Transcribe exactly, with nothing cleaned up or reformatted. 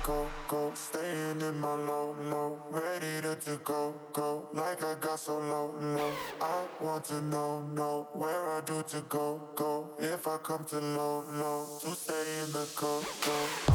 go, go. Staying in my low, low. Ready to, to go, go. Like I got so low, low. I want to know, know where I do to go, go. If I come to low, low. To stay in the go, go.